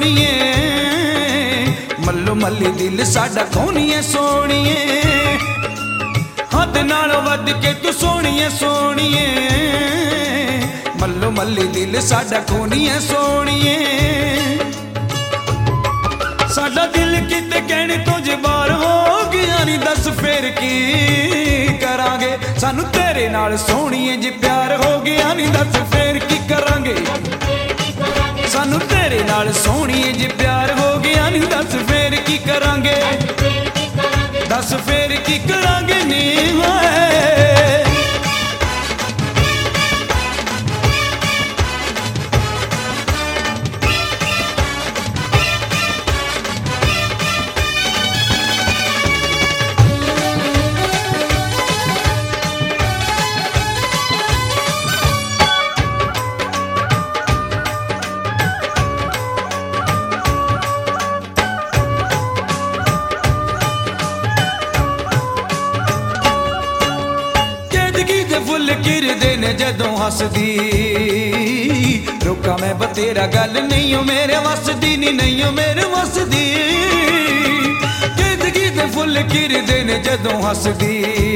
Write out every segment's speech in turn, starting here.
सोहणीए मल्लो मल्ली दिल साडा खोनीए सोहणीए हद नालों वध के तू सोहणीए सोहणीए मल्लो मल्ली दिल साडा खोनीए सोहणीए साडा दिल किते कहने तो जे बार हो गया नी दस फेर की करांगे सानू तेरे नाल सोहणीए जे प्यार हो गया नी दस फेर की करांगे सानू तेरे नाल सोहणीए जे प्यार हो गया नी दस फेर की करांगे दस फेर की करांगे नी फुल किरदे ने जदों हसदी रोका मैं बतेरा गल नहीं हो मेरे वसदी नी नहीं हो मेरे वसदी जिंदगी दे फुल किरदे ने जदों हसदी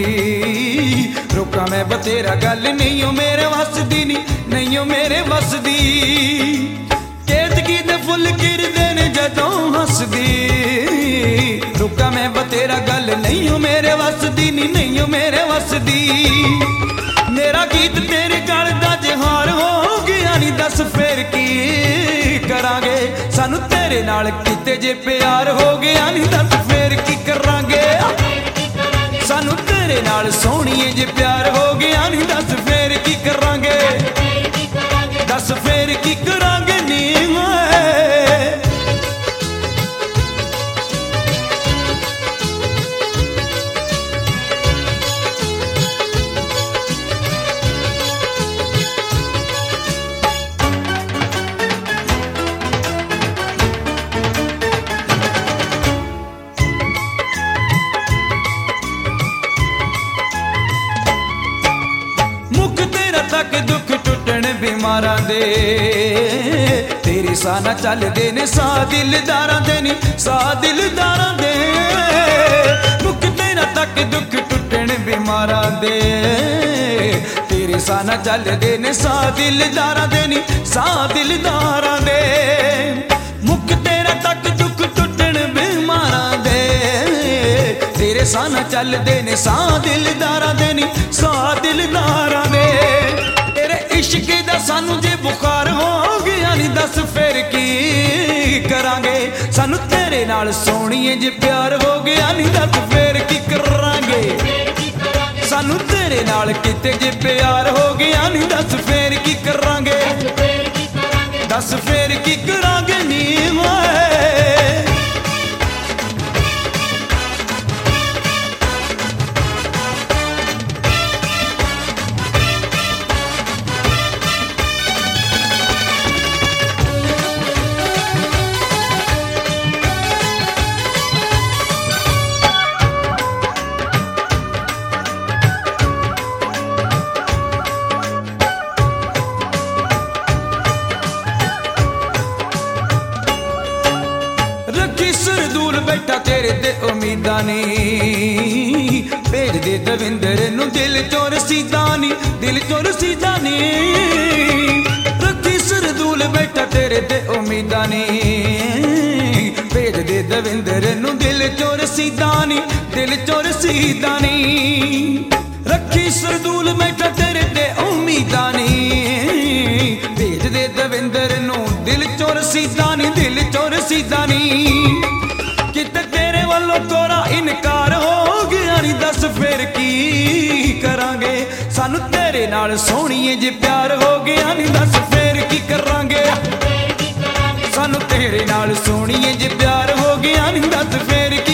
रोका मैं बतेरा गल नहीं हो मेरे वसदी नी नहीं हो मेरे वसदी जिंदगी दे फुल किरदे ने जदों हसदी रोका मैं बतेरा गल नहीं हो मेरे वसदी नी नहीं हो मेरे वसदी मेरा गीत तेरे गल दा जहार हो गया नी दस फेर की करांगे सानू तेरे नाल किते जे प्यार हो गया नी दस फेर की करांगे सानू तेरे नाल सोहणीए जे प्यार हो गया नी दस फेर की करांगे दस फेर की करांगे नी तक दुख टुटन बीमारां दे तेरे सा ना चलदे ने सा दिलदारां दे नी सा दिलदारां दे मुक तेरा तक दुख टुटन बीमारां दे तेरे सा ना चलदे ने सा दिलदारां दे नी सा दिलदारां दे मुक तेरा तक दुख टुटन बीमारां दे तेरे सा ना चलदे ने सा दिलदारां दे नी सा दिलदारां दे इश्क दा सानू जे बुखार हो गया नी दस फेर की करांगे सानू तेरे नाल सोहणीए जे प्यार हो गया नी दस फेर की करांगे सानू तेरे नाल किते जे प्यार हो गया नी दस फेर की करांगे दस फेर की करांगे नी सरदूल बैठा तेरे ते उम्मीदां नी भेज दे दविंदर नू दिल चों रसीदां नी दिल चों रसीदां नी रखी सरदूल बैठा तेरे ते उम्मीदां नी भेज दे दविंदर नू दिल चों रसीदां नी दिल चों रसीदां नी रखी सरदूल बैठा तेरे ते उम्मीदां नी भेज दे दविंदर नू दिल चों रसीदां नी दिल चों रसीदां नी किते तेरे वालों तोरा इनकार हो गया नी दस फेर की करांगे सानू तेरे नाल सोहणीए जे प्यार हो गया नी दस फेर की करांगे सानू तेरे नाल सोहणीए जे प्यार हो गया नी दस फेर की